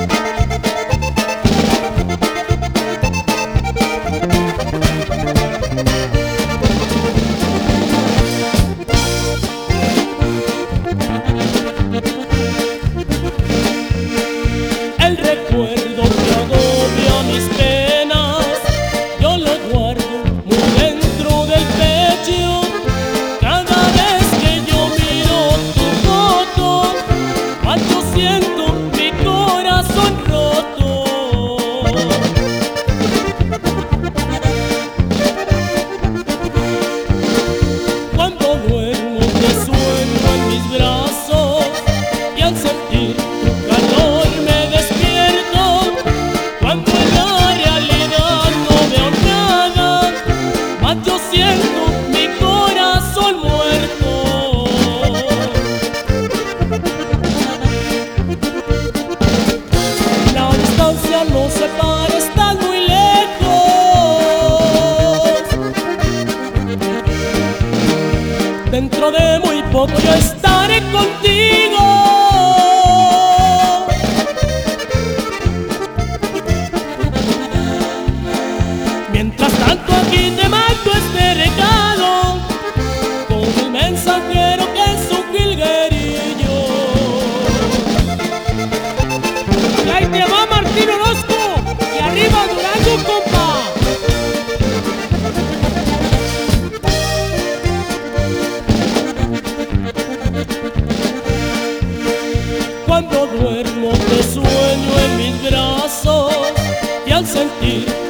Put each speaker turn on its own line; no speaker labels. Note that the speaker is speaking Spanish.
El recuerdo que agobia mis penas, yo lo guardo muy dentro del pecho. Cada vez que yo miro tu foto, cuando siento mi corazón roto. Cuando duermo te sueño en mis brazos y al sentir tu calor me despierto. Cuando en la realidad no veo nada, mas yo siento mi corazón muerto. La distancia nos separa, está muy lejos. Dentro de muy poco yo estaré contigo. Mientras tanto aquí te mando este regalo con el mensajero que es un jilguerillo. Y ahí te va Martín Orozco y arriba Durango, compa. Cuando duermo te sueño en mis brazos y al sentir